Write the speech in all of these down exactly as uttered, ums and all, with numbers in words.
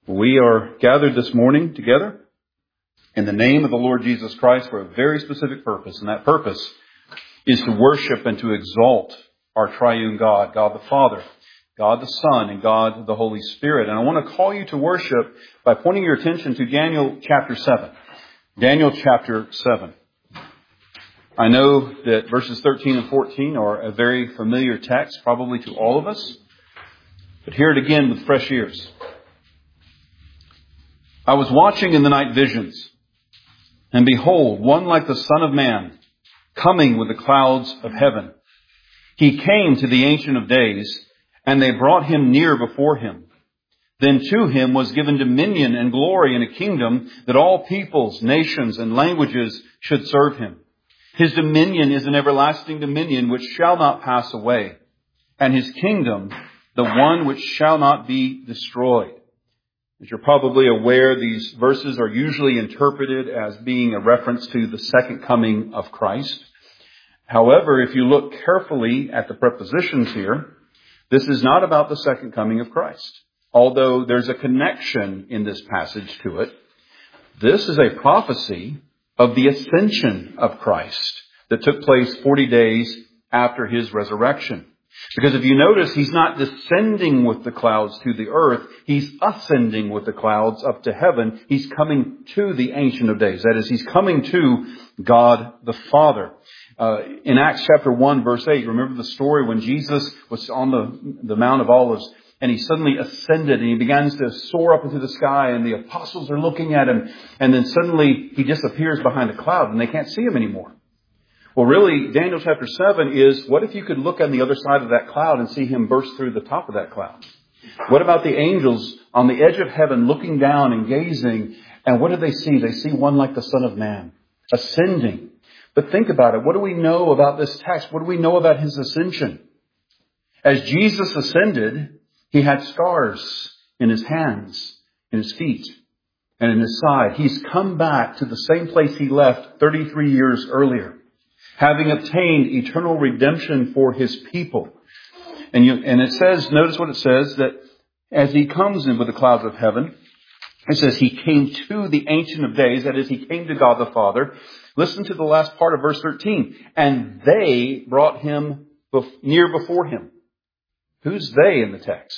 We are gathered this morning together in the name of the Lord Jesus Christ for a very specific purpose. And that purpose is to worship and to exalt our triune God, God the Father, God the Son, and God the Holy Spirit. And I want to call you to worship by pointing your attention to Daniel chapter seven. Daniel chapter seven. I know that verses thirteen and fourteen are a very familiar text, probably to all of us. But hear it again with fresh ears. I was watching in the night visions, and behold, one like the Son of Man, coming with the clouds of heaven. He came to the Ancient of Days, and they brought him near before him. Then to him was given dominion and glory and a kingdom that all peoples, nations, and languages should serve him. His dominion is an everlasting dominion which shall not pass away, and his kingdom the one which shall not be destroyed. As you're probably aware, these verses are usually interpreted as being a reference to the second coming of Christ. However, if you look carefully at the prepositions here, this is not about the second coming of Christ. Although there's a connection in this passage to it, this is a prophecy of the ascension of Christ that took place forty days after his resurrection. Because if you notice, he's not descending with the clouds to the earth. He's ascending with the clouds up to heaven. He's coming to the Ancient of Days. That is, he's coming to God the Father. Uh, in Acts chapter one, verse eight, remember the story when Jesus was on the, the Mount of Olives and he suddenly ascended and he begins to soar up into the sky and the apostles are looking at him. And then suddenly he disappears behind a cloud and they can't see him anymore. Well, really, Daniel chapter seven is, what if you could look on the other side of that cloud and see him burst through the top of that cloud? What about the angels on the edge of heaven looking down and gazing? And what do they see? They see one like the Son of Man, ascending. But think about it. What do we know about this text? What do we know about his ascension? As Jesus ascended, he had scars in his hands, in his feet, and in his side. He's come back to the same place he left thirty-three years earlier, having obtained eternal redemption for his people. And, you, and it says, notice what it says, that as he comes in with the clouds of heaven, it says he came to the Ancient of Days, that is, he came to God the Father. Listen to the last part of verse thirteen. And they brought him bef- near before him. Who's they in the text?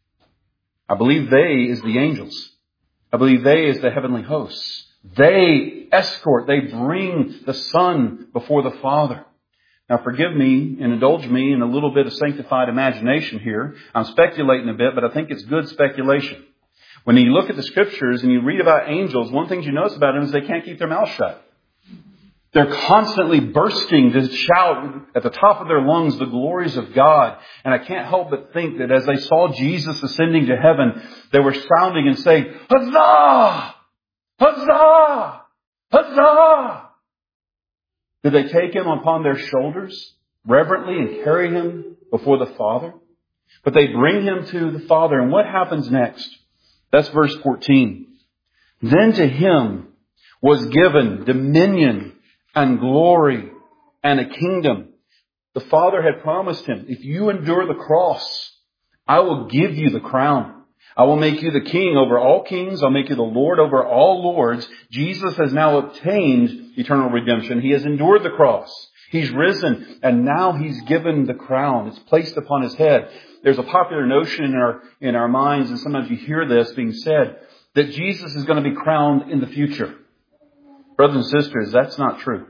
I believe they is the angels. I believe they is the heavenly hosts. They escort, they bring the Son before the Father. Now forgive me and indulge me in a little bit of sanctified imagination here. I'm speculating a bit, but I think it's good speculation. When you look at the scriptures and you read about angels, one thing you notice about them is they can't keep their mouth shut. They're constantly bursting to shout at the top of their lungs the glories of God. And I can't help but think that as they saw Jesus ascending to heaven, they were sounding and saying, Huzzah! Huzzah! Huzzah! Did they take him upon their shoulders reverently and carry him before the Father? But they bring him to the Father. And what happens next? That's verse fourteen. Then to him was given dominion and glory and a kingdom. The Father had promised him, if you endure the cross, I will give you the crown. I will make you the king over all kings. I'll make you the Lord over all lords. Jesus has now obtained eternal redemption. He has endured the cross. He's risen, and now he's given the crown. It's placed upon his head. There's a popular notion in our, in our minds, and sometimes you hear this being said, that Jesus is going to be crowned in the future. Brothers and sisters, that's not true.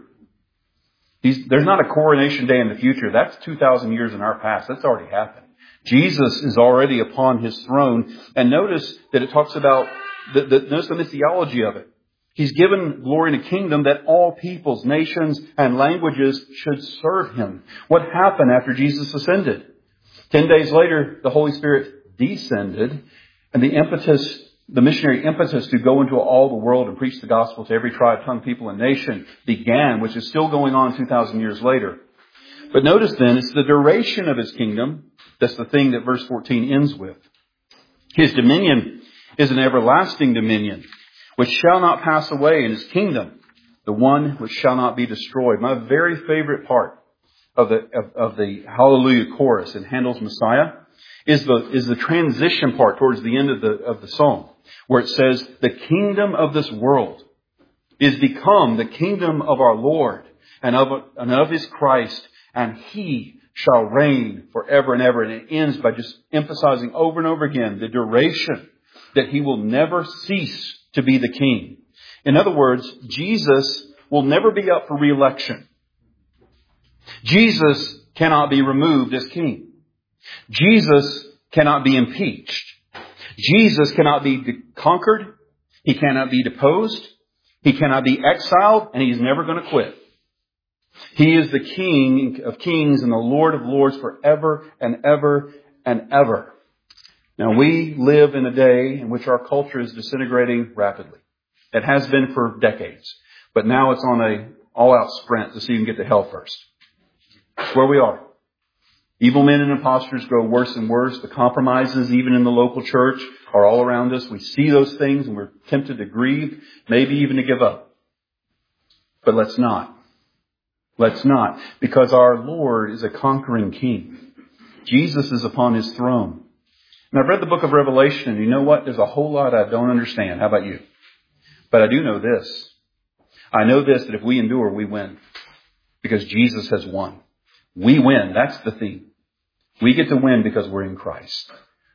He's, there's not a coronation day in the future. That's two thousand years in our past. That's already happened. Jesus is already upon his throne. And notice that it talks about, the, the, notice the theology of it. He's given glory and a kingdom that all peoples, nations, and languages should serve him. What happened after Jesus ascended? Ten days later, the Holy Spirit descended, and the impetus, the missionary impetus to go into all the world and preach the gospel to every tribe, tongue, people, and nation began, which is still going on two thousand years later. But notice then, it's the duration of his kingdom. That's the thing that verse fourteen ends with. His dominion is an everlasting dominion, which shall not pass away, in his kingdom, the one which shall not be destroyed. My very favorite part of the of, of the Hallelujah chorus in Handel's Messiah is the, is the transition part towards the end of the, of the psalm, where it says, the kingdom of this world is become the kingdom of our Lord and of, and of His Christ, and He shall reign forever and ever. And it ends by just emphasizing over and over again the duration that He will never cease to be the King. In other words, Jesus will never be up for re-election. Jesus cannot be removed as King. Jesus cannot be impeached. Jesus cannot be conquered. He cannot be deposed. He cannot be exiled, and He's never going to quit. He is the King of kings and the Lord of lords forever and ever and ever. Now, we live in a day in which our culture is disintegrating rapidly. It has been for decades. But now it's on a all-out sprint to see who can get to hell first. That's where we are. Evil men and impostors grow worse and worse. The compromises, even in the local church, are all around us. We see those things and we're tempted to grieve, maybe even to give up. But let's not. Let's not. Because our Lord is a conquering King. Jesus is upon His throne. And I've read the book of Revelation, and you know what? There's a whole lot I don't understand. How about you? But I do know this. I know this, that if we endure, we win. Because Jesus has won. We win. That's the theme. We get to win because we're in Christ.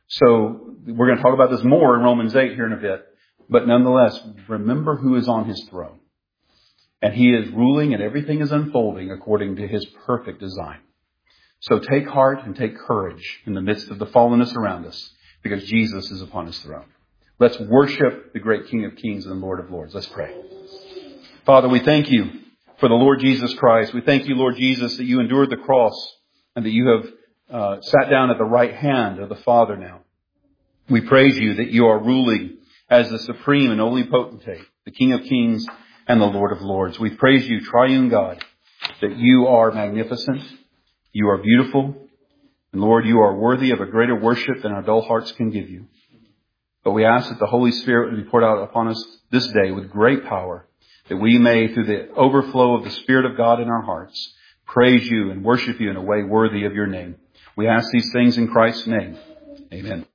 So we're going to talk about this more in Romans eight here in a bit. But nonetheless, remember who is on His throne. And He is ruling and everything is unfolding according to His perfect design. So take heart and take courage in the midst of the fallenness around us, because Jesus is upon His throne. Let's worship the great King of Kings and Lord of Lords. Let's pray. Father, we thank You for the Lord Jesus Christ. We thank You, Lord Jesus, that You endured the cross and that You have uh, sat down at the right hand of the Father now. We praise You that You are ruling as the supreme and only potentate, the King of Kings and the Lord of Lords. We praise You, triune God, that You are magnificent, You are beautiful, and Lord, You are worthy of a greater worship than our dull hearts can give You. But we ask that the Holy Spirit would be poured out upon us this day with great power, that we may, through the overflow of the Spirit of God in our hearts, praise You and worship You in a way worthy of Your name. We ask these things in Christ's name. Amen.